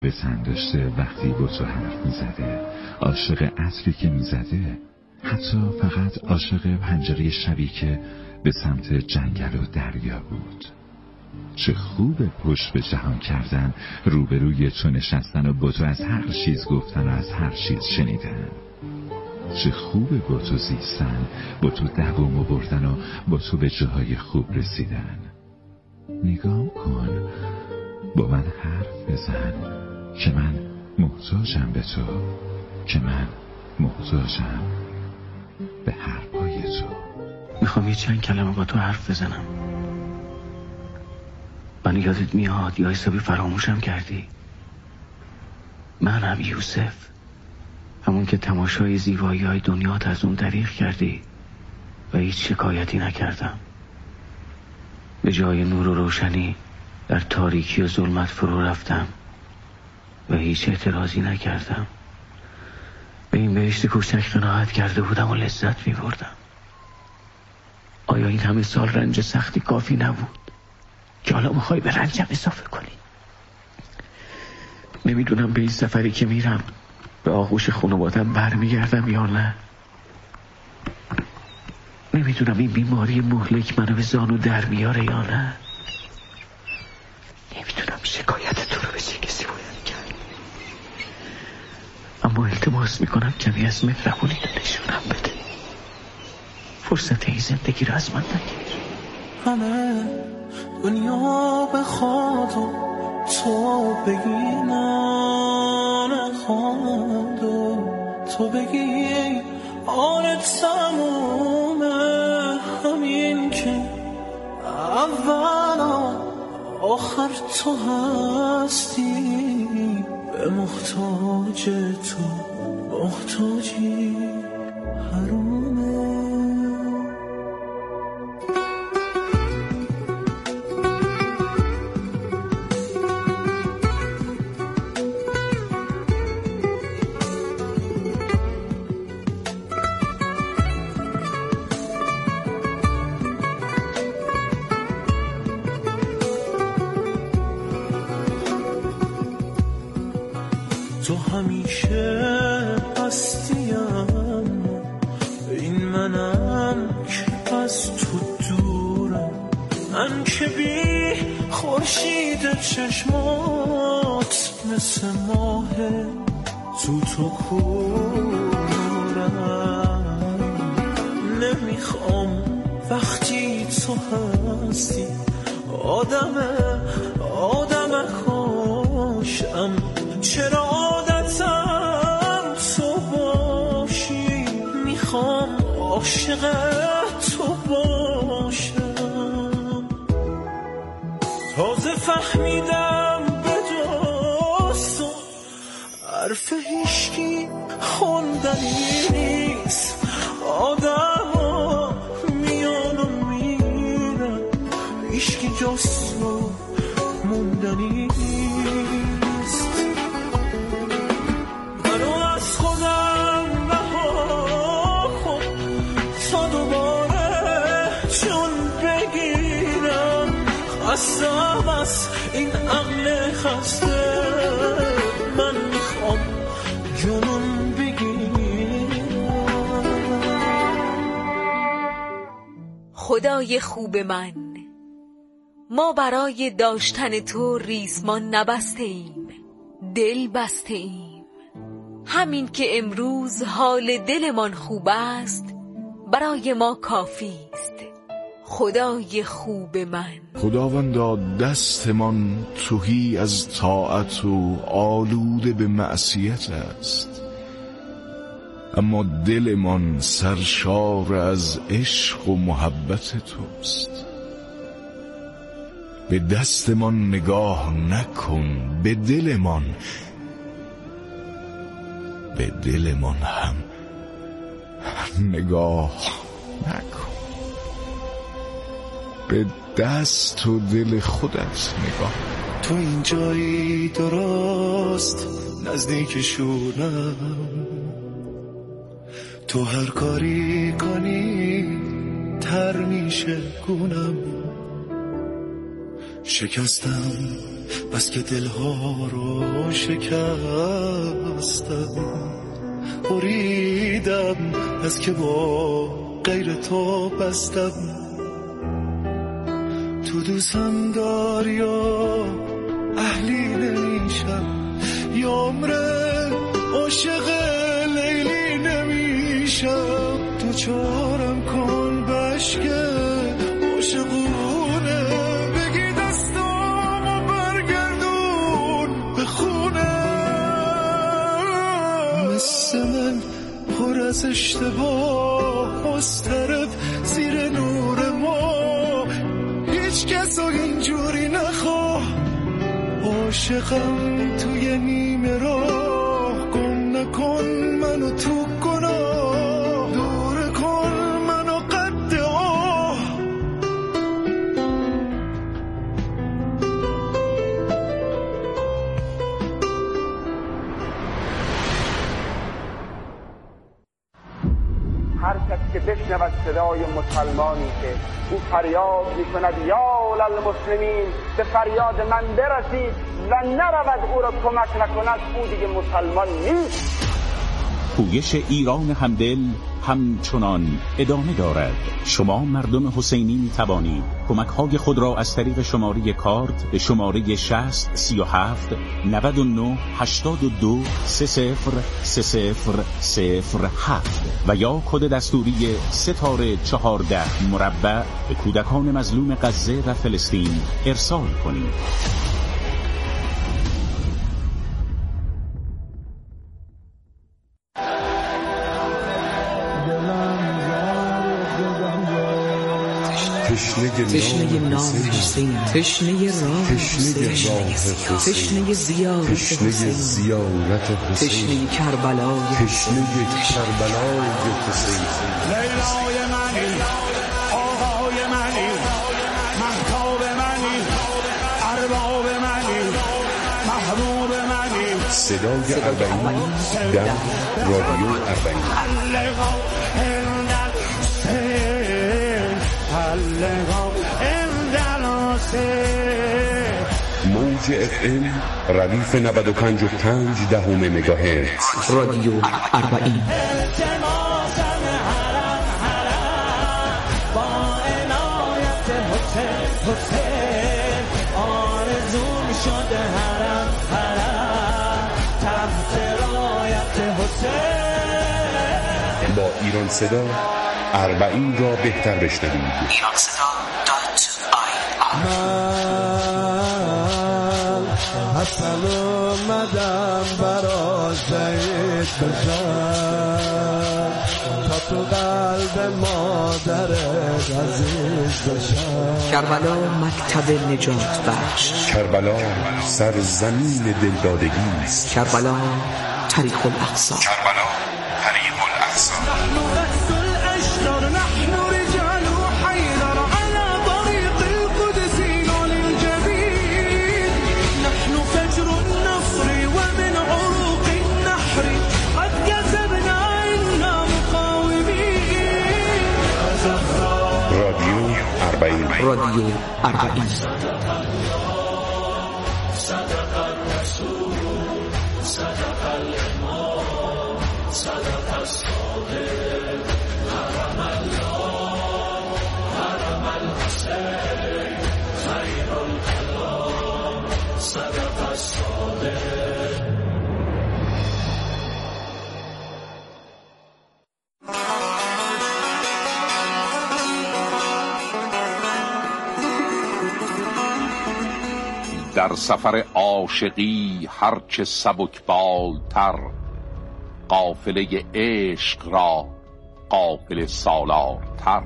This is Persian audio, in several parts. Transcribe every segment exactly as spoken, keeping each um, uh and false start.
به تن داشته وقتی با تو حرف میزده، عاشق عطری که میزده، حتی فقط عاشق پنجره شبی که به سمت جنگل و دریا بود. چه خوب پشت به جهان کردن، روبروی تو نشستن و با تو از هر چیز گفتن و از هر چیز شنیدن. چه خوبه با تو زیستن، با تو دوام بردن و با تو به جاهای خوب رسیدن. نگام کن، با من حرف بزن که من محتاجم به تو، که من محتاجم به حرفای تو. میخوام یه چند کلمه با تو حرف بزنم. من یادت میاد یا حسابی فراموشم کردی؟ منم یوسف، همون که تماشای زیبایی های دنیات از اون دریغ کردی و هیچ شکایتی نکردم. به جای نور و روشنی در تاریکی و ظلمت فرو رفتم و هیچ اعتراضی نکردم. به این بهشت کوچک قناعت کرده بودم و لذت می بردم. آیا این همه سال رنج سختی کافی نبود که حالا میخوای به رنجم اضافه کنی؟ نمیدونم به این سفری که میرم به آغوش خانوادم برمیگردم یا نه. نمیدونم این بیماری مهلک منو به زانو در میاره یا نه. نمیدونم شکایت تو رو به چه کسی باید کرد، اما التماس میکنم کمی از مهربونی تو نشونم بده. فرصت این زندگی رو از من نگیر. همه دنیا بخواد و تو بگی نه نخواد و تو بگی آره تمومه، همین که اول آخر تو هستی، به محتاج تو محتاجی حرومه. تو همیشه هستیم، این منم که از تو دورم، من که بی خورشید چشمات مثل ماه تو تو کورم. نمیخوام وقتی تو هستی آدم آدم کاشم، چرا عادتم تو باشی، میخوام عاشق تو باشم. تازه فهمیدم به جز تو حرف هیشکی خوندنی نیست، آدم ها میان و میرن، هیشکی جز تو موندنی نیست. خستم از این عقل خسته، من میخوام جنون بگیرم. خدای خوب من، ما برای داشتن تو ریسمان نبسته ایم، دل بسته ایم. همین که امروز حال دلمان خوب است برای ما کافی است. خدای خوب من، خداوندا دستمان تهی از طاعت و آلوده به معصیت است، اما دلمان سرشار از عشق و محبت توست. به دستمان نگاه نکن، به دلمان به دلمان هم نگاه نکن. به دست و دل خودت نگاه. تو این جایی درست نزدیکشونم، تو هر کاری کنی تر میشه گونم. شکستم بس که دلها رو شکستم، بریدم بس که با غیر تو بستم. تو دوستم داری یا اهلی نمیشم، یا عمره عاشق لیلی نمیشم. تو چارم کن بشکه عاشقونه، بگی دستامو برگردون به خونه. مثل من پر از اشتباه مضطرب زیر نور ما، هیچ کسو اینجوری نخواه. عاشقم توی نیمه راه، گم نکن منو تو گناه، دور کن منو قد آه. هر کسی که بشنود صدای مسلمانی که او فریاد میکند یا للمسلمین، به فریاد من برسید و نرود او را کمک نکند، او دیگه مسلمان نیست. پویش ایران همدل همچنان ادامه دارد. شما مردم حسینی می توانید کمک های خود را از طریق شماره کارت به شماره شصت سی و هفت نود و نه هشتاد و دو سه صفر سه صفر صفر هفت و یا کد دستوری ستاره چهارده مربع به کودکان مظلوم غزه و فلسطین ارسال کنید. تشنه نام حسین، تشنه راه حسین، تشنه زیارت حسین، تشنه کربلای تشنه کربلای حسین. لیلای منی، آقای منی، مهتاب منی، ارباب منی، محبوب منی. صدای اربعین در رادیو اربعین. موج اف ام ردیف نود و پنج و پنج دهم مگاهرتز. رادیو اربعین. با ایران صدا اربعین را بهتر بشنوید. ایران صدا دات آی آر. من حسن اومدم برا زید بشم، تا تو قلب مادرت عزیز بشم. کربلا مکتب نجات بخش. کربلا سرزمین دلدادگی است. کربلا طریق الاقصی. کربلا طریق الاقصی. رادیو اربعین. صدق الرسول صدق الامام صدق الصادق حرم الله حرم الحسین خیر الکلام صدق الصادق. در سفر عاشقی هرچه سبکبالتر، قافله عشق را قافله سالارتر.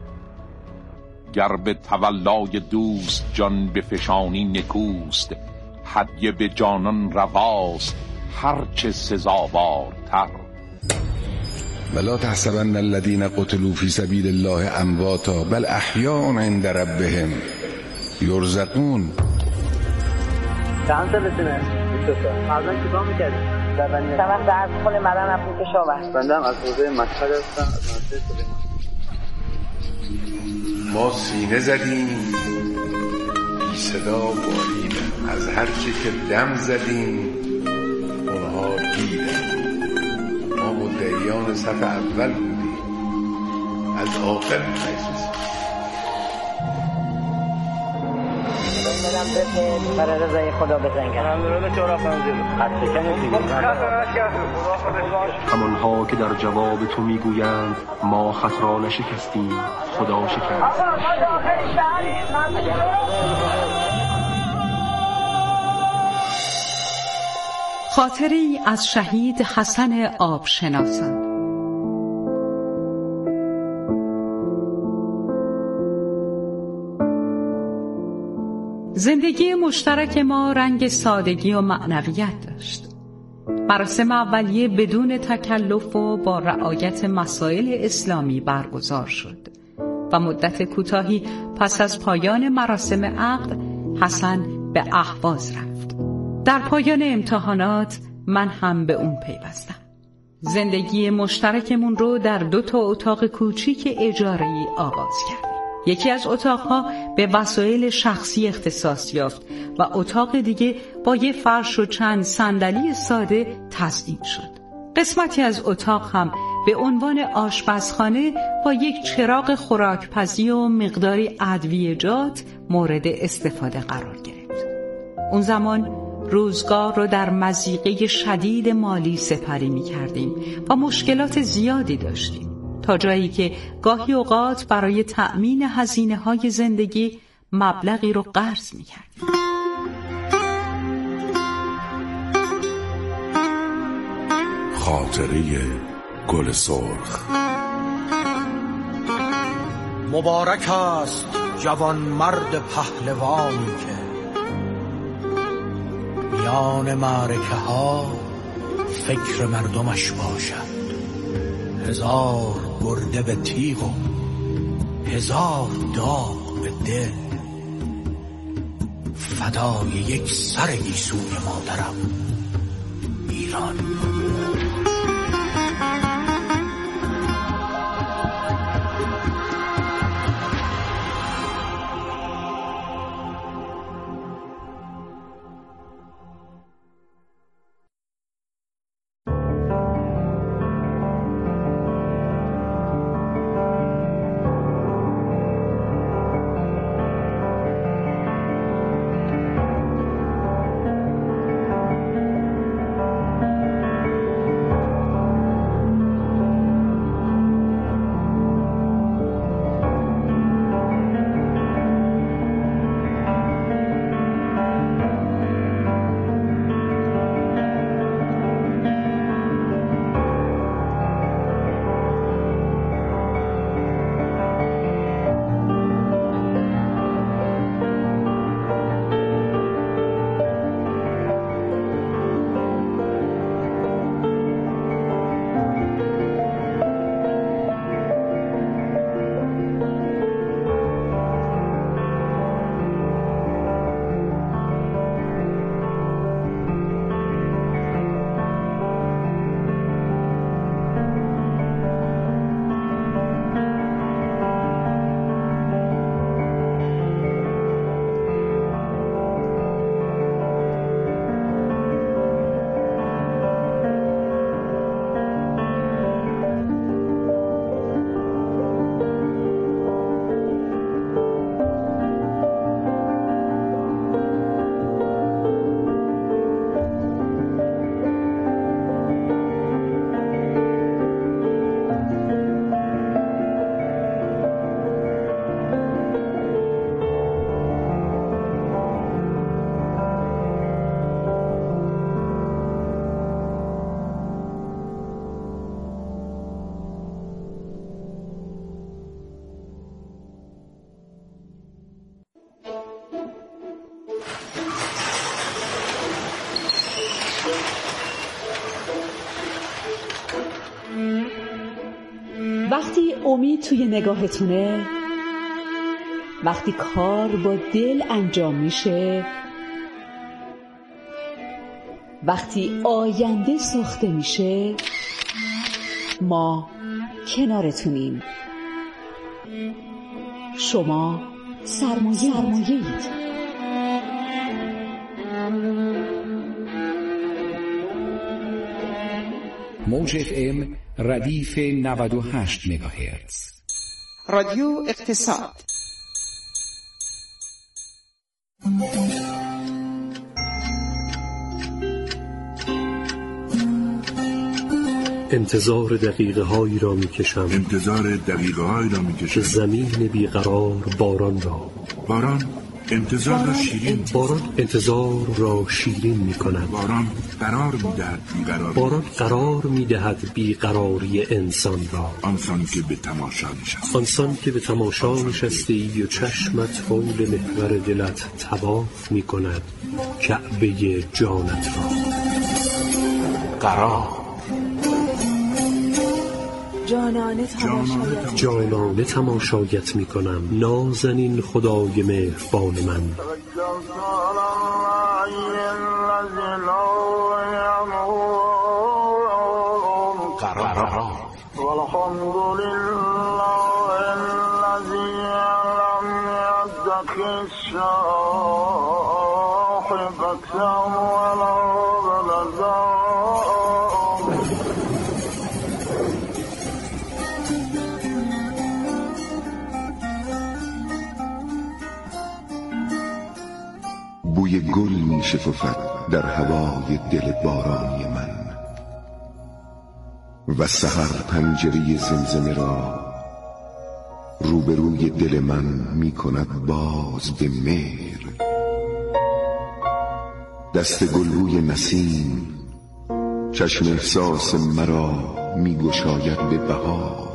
گر به تولای دوست جان بفشانی نکوست، هدیه به جانان رواست هرچه سزاوارتر. ولا تحسبن الذين قتلوا في سبيل الله امواتا بل احیاء عند ربهم یرزقون. چند سالتونه؟ بیست و سه. قبلا چیکار می‌کردی؟ زبانی. من در خونه مدن افزون کشاورز. بنده هم از حوزه مشهد هستم، از مدرسه سلیمان. ما سینه زدیم بی صدا باریدیم. از هر چی که دم زدیم اونها دیدن. ما مدعیان صف اول بودیم، از آخر می‌خواستیم. برای رضای خدا بزنگم. همانها که در جواب تو میگویند ما خط را نشکستیم، خدا شکست. خاطری از شهید حسن آبشناسان. زندگی مشترک ما رنگ سادگی و معنویت داشت. مراسم اولیه بدون تکلف و با رعایت مسائل اسلامی برگزار شد و مدت کوتاهی پس از پایان مراسم عقد حسن به اهواز رفت. در پایان امتحانات من هم به اون پیوستم. زندگی مشترکمون رو در دو تا اتاق کوچیک اجاره‌ای آغاز کردیم. یکی از اتاقها به وسایل شخصی اختصاص یافت و اتاق دیگه با یه فرش و چند صندلی ساده تزیین شد. قسمتی از اتاق هم به عنوان آشپزخانه با یک چراغ خوراکپزی و مقداری ادویه‌جات مورد استفاده قرار گرفت. اون زمان روزگار رو در مضیقه شدید مالی سپری می کردیم و مشکلات زیادی داشتیم، تا جایی که گاهی اوقات برای تأمین هزینه‌های زندگی مبلغی رو قرض می کردیم. خاطره گل سرخ. مبارک است جوان مرد پهلوانی که میان معرکه ها فکر مردمش باشد. هزار برده به تیغ و هزار داغ به دل، فدای یک سر گیسوی مادرم ایران. وقتی امید توی نگاهتونه، وقتی کار با دل انجام میشه، وقتی آینده ساخته میشه، ما کنارتونیم. شما سرمایه سرمایه‌اید. موج اف ام ردیف نود و هشت مگاهرتز. رادیو اقتصاد. انتظار دقیقه هایی را می کشم انتظار دقیقه هایی را می کشم زمین بیقرار باران را باران انتظار را شیرین باران انتظار را شیرین می کند. باران قرار می دهد بیقراری باران قرار می دهد بیقراری انسان را. آنسان که به تماشا نشستی آنسان که به تماشا نشستی و چشمت حول محور دلت طواف می کند کعبه جانت را. قرار جانانه تماشایت جانانه تماشایت می کنم نازنین خدای مهربان من. قرار والحمد لله الذي لم يتخذ صاحبة ولا ولدا بوی گل می شکفد در هوای دل بارانی من و سحر پنجره زمزمه را روبروی دل من می کند باز به مهر. دست گلبوی نسیم چشم احساس مرا می گشاید به بهار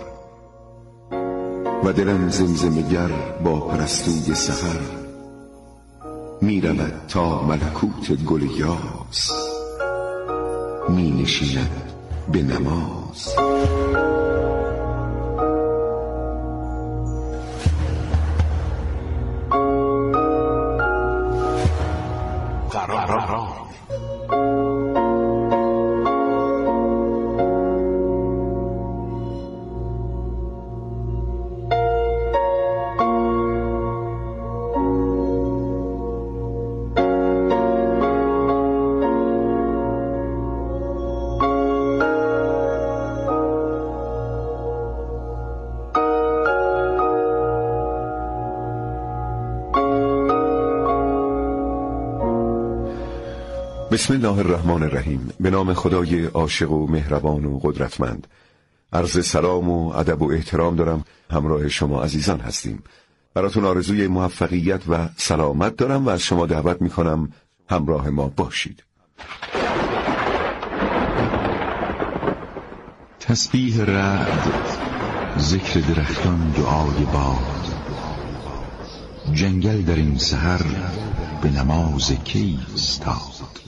و دلم زمزمه‌گر با پرستوی سحر می رود تا ملکوت گل یاس می نشیند به نماز. قرار بسم الله الرحمن الرحیم. به نام خدای عاشق و مهربان و قدرتمند. عرض سلام و ادب و احترام دارم. همراه شما عزیزان هستیم. براتون آرزوی موفقیت و سلامت دارم و از شما دعوت میکنم همراه ما باشید. تسبیح رعد، ذکر درختان، دعای باد، جنگل در این سحر به نماز کی ایستاد.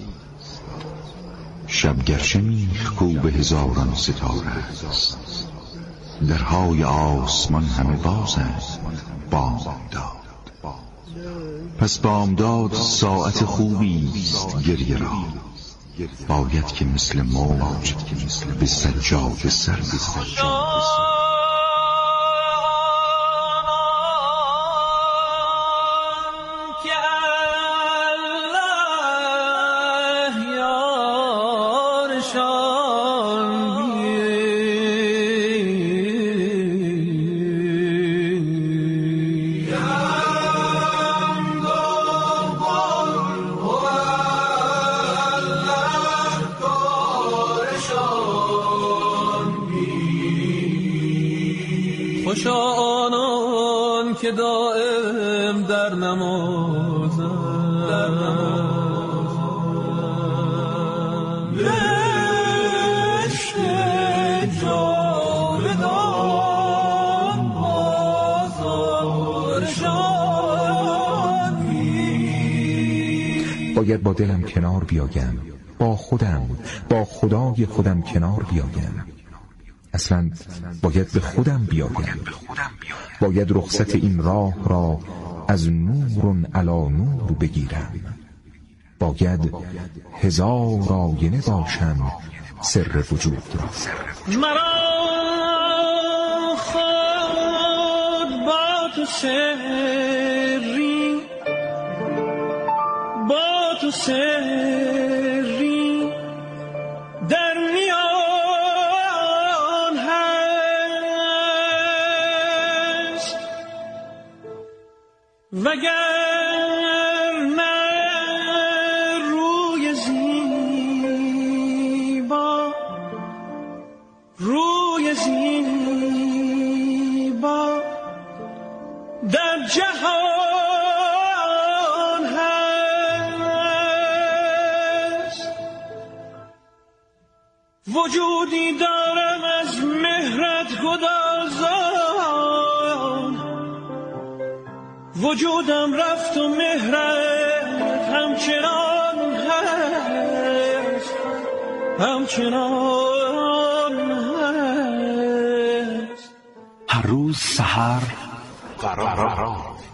شب گرچه میخ کو به هزاران ستاره است، درهای آسمان همه بازند بامداد. پس بامداد ساعت خوبی است گریه را، باید که مثل موج به سجاده سر بخواد. خوش آنان که دائم در نمازند، در نمازند بهشت جاودان بازارشان. باید با دلم کنار بیایم، با خودم، با خدای خودم کنار بیایم. اصلا باید به خودم بیایم، باید رخصت این راه را از نور علی نور بگیرم. باید هزار آینه باشم سر وجود را. مرا خود با تو سری، با تو سری در میان وگر نه روی زیبا روی زیبا در جهان هست، وجودی دارم از مهرت گدازان، وجودم رفت و مهرت همچنان هست، همچنان هست. هر روز سحر قرار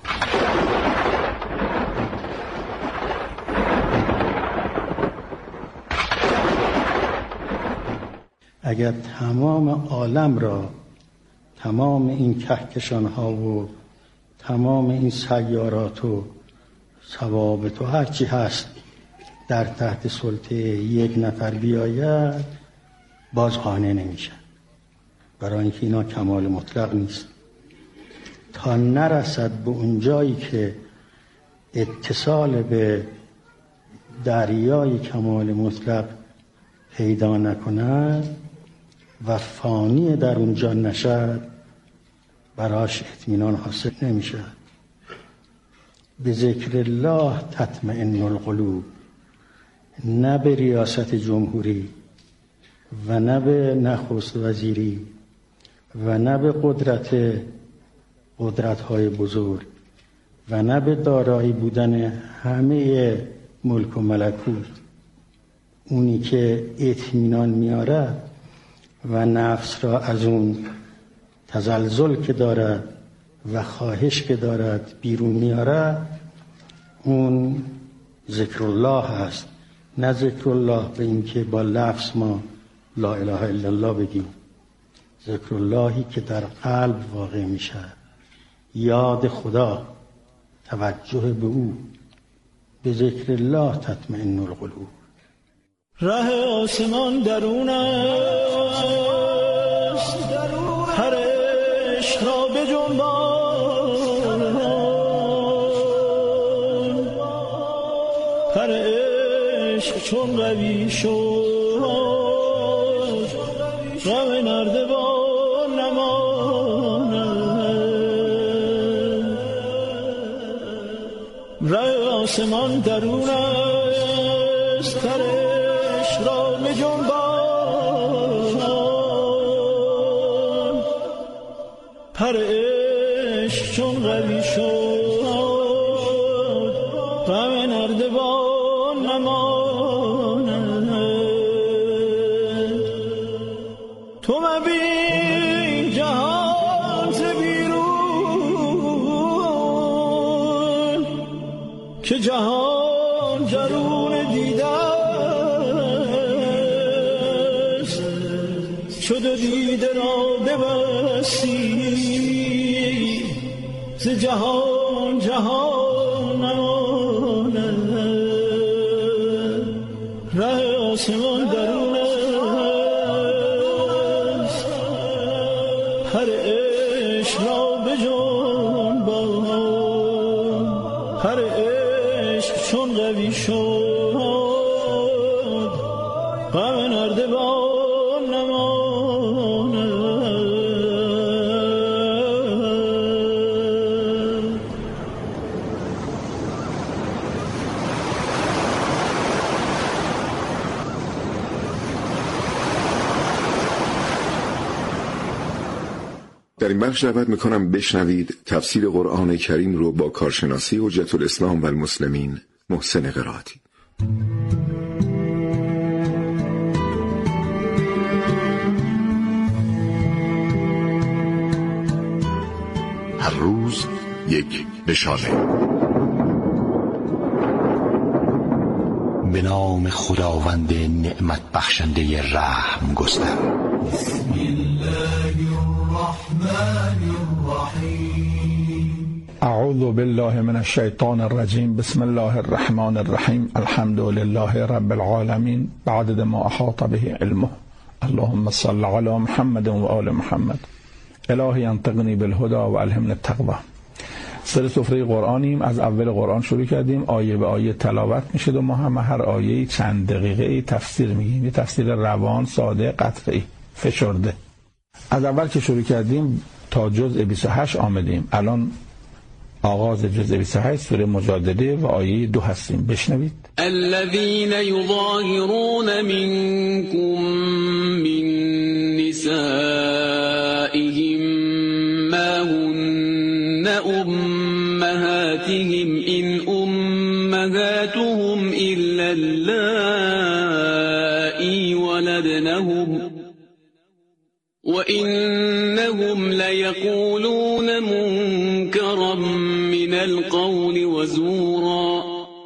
اگر تمام عالم را، تمام این کهکشان ها و تمام این سیارات و ثوابت و هرچی هست در تحت سلطه یک نفر بیاید، باز قانع نمیشن، برای اینکه اینا کمال مطلق نیست. تا نرسد به اون جایی که اتصال به دریای کمال مطلق پیدا نکند و فانی در اونجا نشد، براش اطمینان حاصل نمیشه. به ذکر الله تطمئن القلوب، نه به ریاست جمهوری و نه به نخست وزیری و نه به قدرت قدرت‌های بزرگ و نه به دارایی بودن همه ملک و ملکوت. اونی که اطمینان میاره و نفس را از اون تزلزل که دارد و خواهش که دارد بیرون میاره، اون ذکر الله هست، نه ذکر الله به این که با لفظ ما لا اله الا الله بگیم. ذکر اللهی که در قلب واقع میشه، یاد خدا، توجه به او. به ذکر الله تطمئن القلوب. ره آسمان درون است، هر عشق را به جنبان، هر عشق چون قوی شد، غم نردبان نماند. ره آسمان درون است، هر عشق را به جنبان، هر عشق چون قوی شد، غم نردبان نماند. تو مبین جهان ز بیرون، که جهان درون دیده است. شد دیده را ببستی، ز جهان جهان نماند. ره آسمان درون است، هر عشق را به جنبان، هر عشق چون قوی شد، غم نردبان نماند. در این بخش دعوت میکنم بشنوید تفسیر قرآن کریم رو با کارشناسی حجت الاسلام و المسلمین محسن قرائتی. هر روز یک نشانه. به نام خداوند نعمت بخشنده رحم گستر. بسم الله الرحمن الرحیم. اعوذ بالله من الشیطان الرجیم. بسم الله الرحمن الرحیم. الحمد لله رب العالمین بعدد ما احاط به علمه. اللهم صل علی محمد و آل محمد. الهی انطقنی بالهدى و الهمنی التقوى. سر سفره قرآنیم، از اول قرآن شروع کردیم، آیه به آیه تلاوت میشه و ما هم هر آیه چند دقیقه تفسیر میگیم، یه تفسیر روان، ساده، قطعی، فشرده. از اول که شروع کردیم تا جزء بیست و هشت آمدیم. الان آغاز جزء بیست و هشت سوره مجادله و آیه دو هستیم. بشنوید. الذين يظاهرون منكم من نسائهم ما هن أمهاتهم إن أمهاتهم إلا اللائي ولدنهم وإنهم ليقولون منكرا من القول وزورا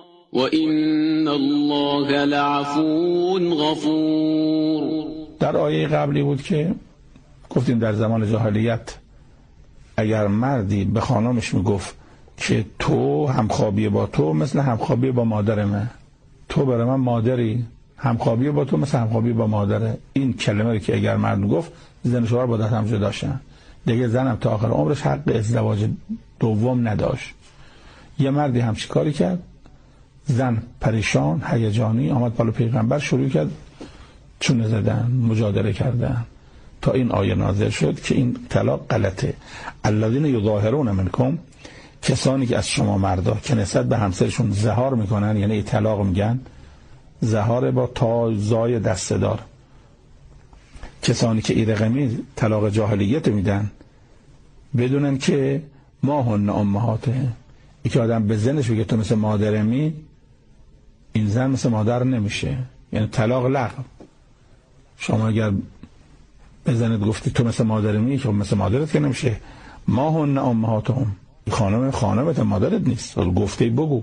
وإن الله لعفو غفور. در آیه قبلی بود که گفتیم در زمان جاهلیت اگر مردی به خانمش میگفت که تو همخوابی با تو مثل همخوابی با مادر من، تو برای من مادری، همخوابی با تو مثل همخوابی با مادره، این کلمه رو که اگر مرد میگفت زن و شوهر با دست هم جداشن، دیگه زنم تا آخر عمرش حق ازدواج دوم نداشت. یه مردی همچی کاری کرد، زن پریشان هیجانی آمد بالا پیغمبر، شروع کرد چونه زدن، مجادله کردن، تا این آیه نازل شد که این طلاق غلطه. الذین یظاهرون منکم، کسانی که از شما مردا که نسبت به همسرشون ظهار میکنن، یعنی طلاق میگن، ظهار با تا زای دسته‌دار، کسانی که این رقمی طلاق جاهلیت میدن بدونن که ما هن امهاته. این که آدم به زنش بگه تو مثل مادرمی، این زن مثل مادر نمیشه، یعنی طلاق لغو. شما اگر به زنت گفتی تو مثل مادرمی، که مثل مادرت که نمیشه. ما هن امهاتهم، خانم خانمت مادرت نیست، گفته بگو.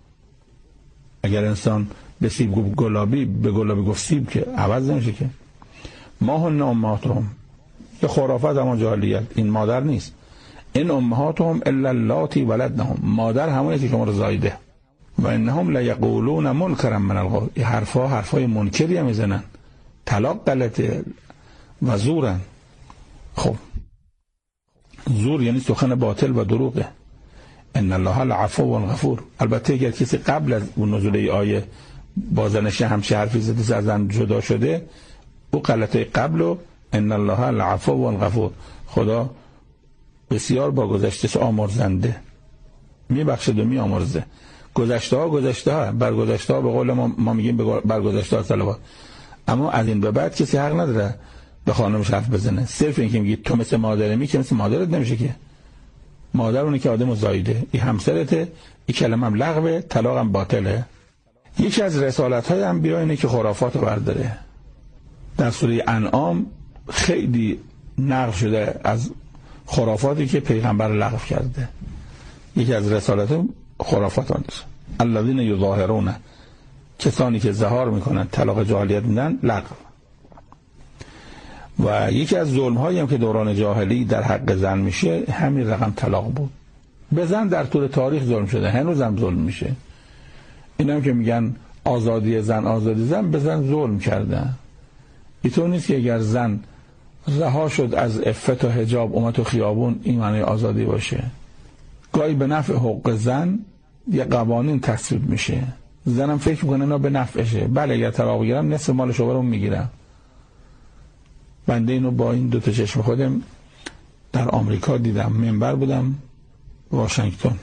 اگر انسان به سیب گلابی به گلابی گفت سیب که عوض نمیشه که. ما هن امهاتهم، یه خرافات اما جاهلیت، این مادر نیست. این امهاتهم الا اللاتی ولدنهم، مادر همونه که شما رو زایده. و انهم لیقولون منکرا من القول، این حرفا حرفای منکری هم میزنن، طلاق غلطه و زورن. خب زور یعنی سخن باطل و دروغه. ان الله العفو غفور. البته اگر کسی قبل از نزول این آیه با زنش همچه حرفی زده، از زن جدا شده، او غلطه قبلو ان الله العفو غفور، خدا بسیار با گذشتهش آمرزنده، میبخشد و میآمرزه. گذشته ها گذشته ها، بر گذشته ها به قول ما, ما میگیم بر گذشته ها صلوات. اما از این به بعد کسی حق نداره به خانمش حرف بزنه. صرف این که میگی تو مثل مادرمی که مثل مادرت نمیشه که. مادر اونی که آدمو زایده، این همسرته، این کلمه هم لغوه، طلاق هم باطله. یکی از رسالت های انبیا اینه که خرافات رو برداره. در سوره انعام خیلی نقل شده از خرافاتی که پیغمبر لغو کرده. یکی از رسالت خرافات آنست. الذین یظاهرون، کسانی که ظهار میکنن، طلاق جاهلیت میدن، لغو. و یکی از ظلم هایی هم که دوران جاهلی در حق زن میشه همین رقم طلاق بود. به زن در طول تاریخ ظلم شده، هنوز هم ظلم میشه. این هم که میگن آزادی زن آزادی زن، به زن ظلم کردن. اینطور نیست که اگر زن رها شد از عفت و حجاب اومد تو خیابون این معنی آزادی باشه. گاهی به نفع حقوق زن یه قوانین تصویب میشه، زنم فکر میکنه اینا به نفعشه. بله اگر طلاق بگیرم نصف مال شوهرم میگیرم. بنده اینو با این دو تا چشم خودم در آمریکا دیدم. منبر بودم واشنگتن،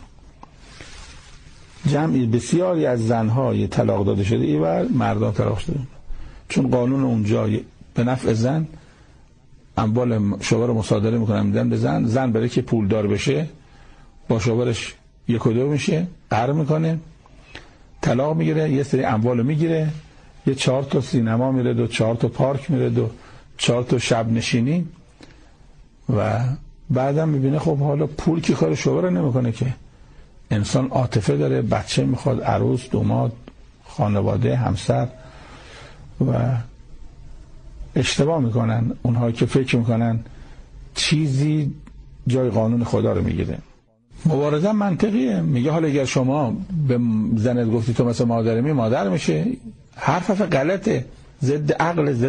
جمعی بسیاری از زنهای طلاق داده شده ای و مردان طلاق شده، چون قانون اونجا به نفع زن اموال شوهر مصادره میکنن میدن به زن. زن برای که پولدار بشه با شوهرش یک و دو میشه، قهر میکنه، طلاق میگیره، یه سری اموال میگیره، یه چهار تا سینما میره، دو چهار تا پارک میره، دو چهار تا شب نشینی، و بعدم میبینه خب حالا پول که کار شوهر نمیکنه که. انسان عاطفه داره، بچه میخواد، عروس، داماد، خانواده، همسر. و اشتباه میکنن اونها که فکر میکنن چیزی جای قانون خدا رو میگیره. مبارزه منطقیه. میگه حالا اگر شما به زنت گفتی تو مثل مادرمی، مادر میشه. حرف غلطه، ضد عقل، ضد